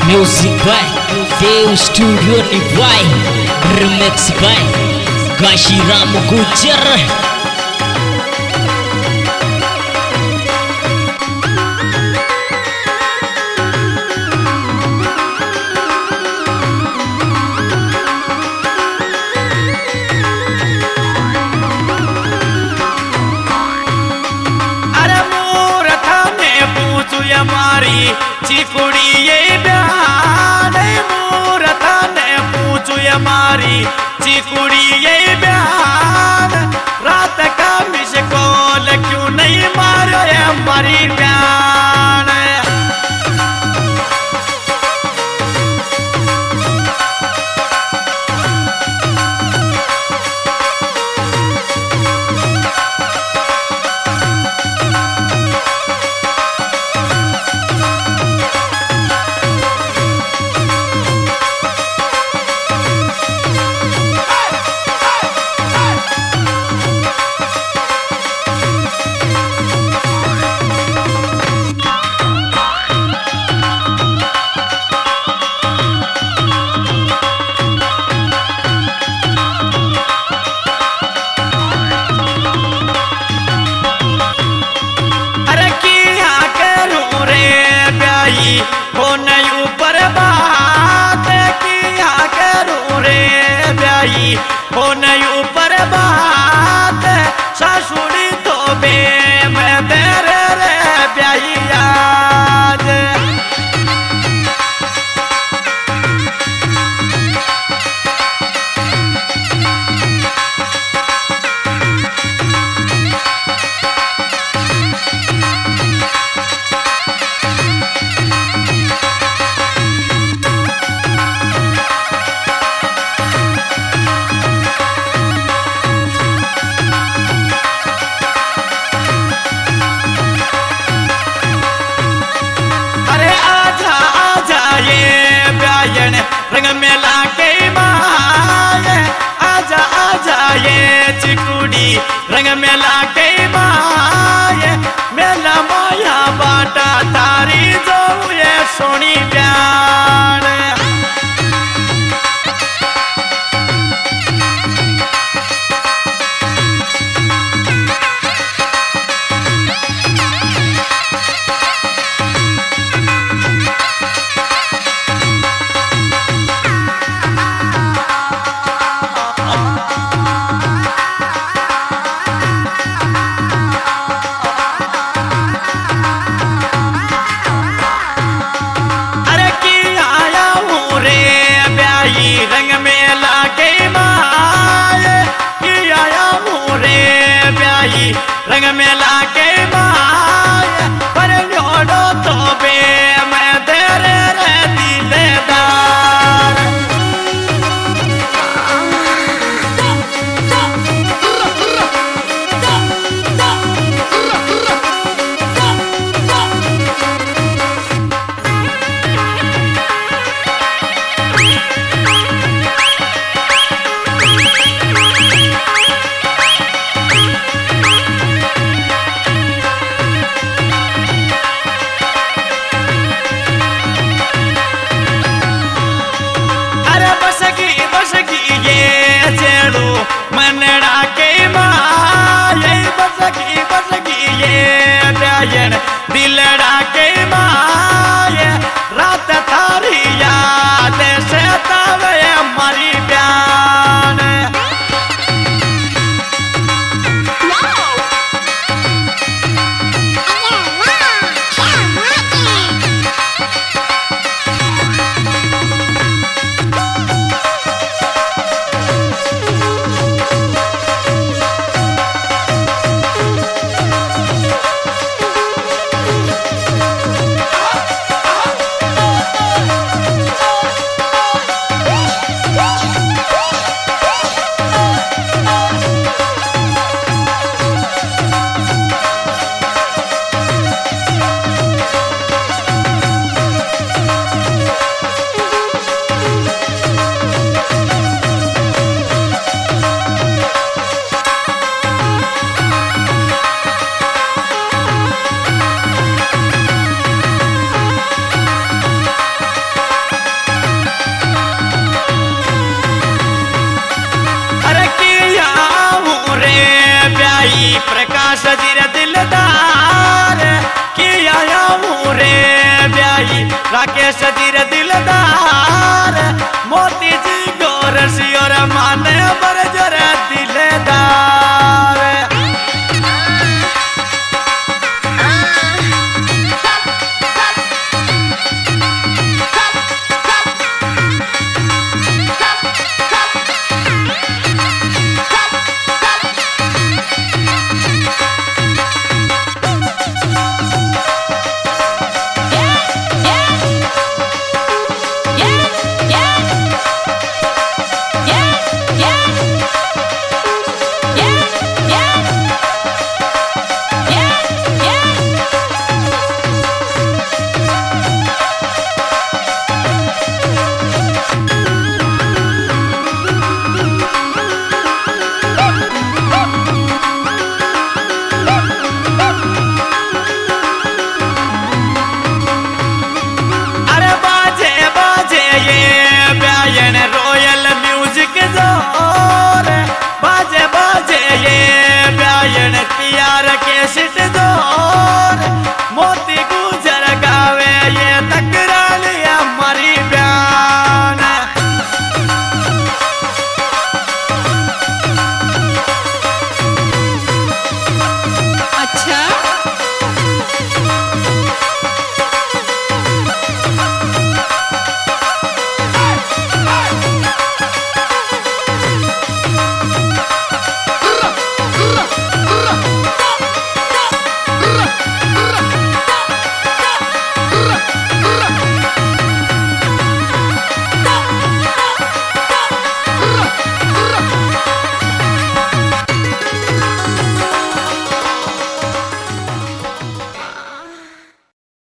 Music by Dev Studio Nivai, remix by Gashiram Gujar. हमारी चिकुड़ी ये बयान मूरत ने पूछू हमारी चिकुड़ी ये बयान रात का मिसकॉल क्यों नहीं मारो हमारी बयान हो नहीं ऊपर बात किया करूं रे ब्याई हो नहीं ऊपर बात सासुड़ी तो बे मैं तेरे रे ब्याई याद रंग मेला के माए आजा आजा ये चिकुड़ी रंग मेला के माए मेला माया बाटा तारी जो ये सोनी प्यार रंग मेला के माए आया मुरे ब्याई रंग मेला के माए पर जोड़ो तो बे मैं तेरे रे दिलदार मनड़ा के माए बसगी ये डायन दिलड़ा के माए रात थारी याद से तवे हमारी प्यान जी रे दिलदार कि आया रे ब्याई राकेश जी रे दिलदार मोती जी गोर सियोर माने बरजर